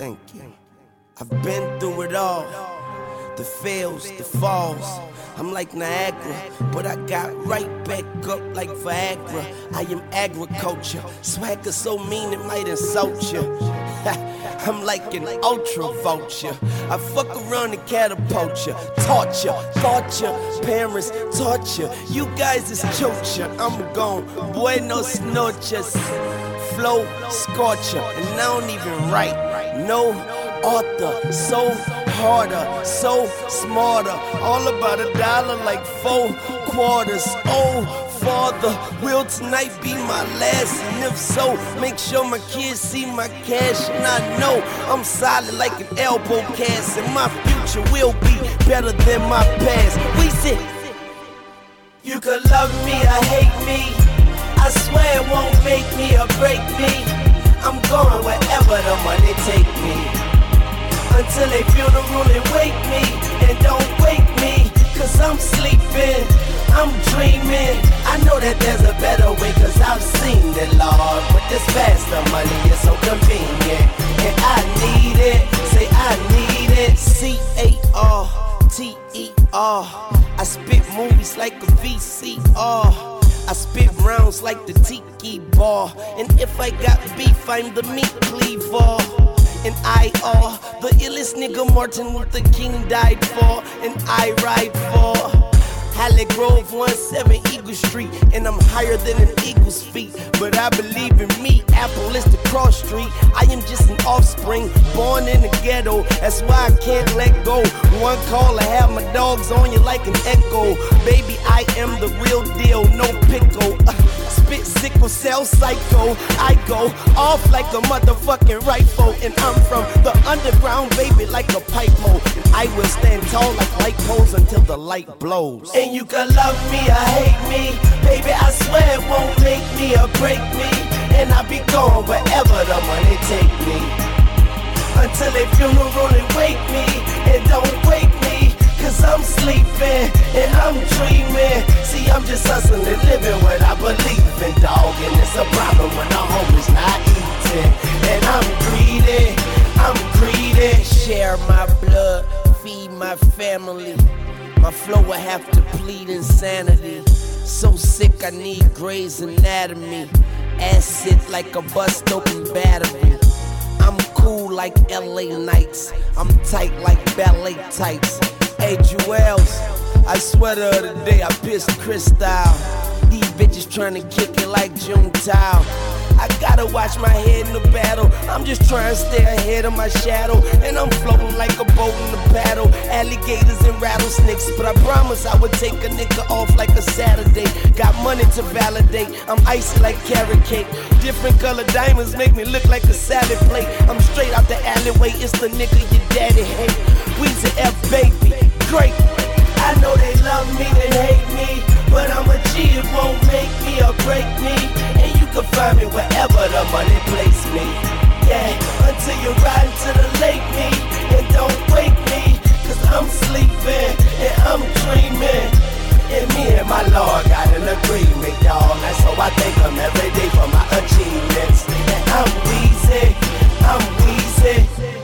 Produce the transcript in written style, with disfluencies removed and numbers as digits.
Thank you. I've been through it all. The fails, the falls. I'm like Niagara, but I got right back up like Viagra. I am agriculture. Swagger so mean it might insult you. I'm like an ultra vulture. I fuck around and catapult you. Torture, parents torture. You guys is chocha. I'm gone. Buenos noches. Flow scorcher. And I don't even write. No author. So harder, so smarter. All about $1 like 4 quarters. Oh, Father, will tonight be my last? And if so, make sure my kids see my cash. And I know I'm solid like an elbow cast. And my future will be better than my past. We said, you could love me or hate me. I swear it won't make me or break me. I'm going wherever the money take me. Until they funeral and wake me. And don't wake me, cause I'm sleeping, I'm dreaming. I know that there's a better way, cause I've seen it, Lord. But this faster money is so convenient, and I need it, say I need it. C-A-R-T-E-R. I spit movies like a VCR. I spit rounds like the tiki bar. And if I got beef, I'm the meat cleaver. And I are the illest nigga Martin Luther King died for. And I ride for Halle Grove, 17 Eagle Street. And I'm higher than an eagle's feet. But I believe in me, Apple is the cross street. I am just an offspring, born in the ghetto. That's why I can't let go. One call, I have my dogs on you like an echo. Baby, I am the real deal, no pickle. Spit sickle cell psycho. I go off like a motherfucking rifle. And I'm from the underground, baby, like a pipe hole. And I will stand tall like light poles until the light blows. And you can love me or hate me, baby, I swear it won't make me or break me. And I'll be gone wherever the money take me. Until they funeral and wake me. And don't wake me, cause I'm sleeping and I'm dreaming. See, I'm just hustling, living what I believe in, dog. And it's a problem when the homies not eating. And I'm greedy. Share my blood, feed my family. My flow will have to plead insanity. So sick I need Grey's Anatomy. Acid like a bust open battery. I'm cool like LA Nights. I'm tight like ballet tights. Hey Jewels, I swear the other day I pissed Cristal. These bitches tryna kick it like Juntao. I gotta watch my head in the battle. I'm just trying to stay ahead of my shadow. And I'm floating like a boat in the paddle. Alligators and rattlesnakes. But I promise I would take a nigga off like a Saturday. Got money to validate. I'm icy like carrot cake. Different color diamonds make me look like a salad plate. I'm straight out the alleyway. It's the nigga your daddy hate. Weezy F baby, great. I know they love me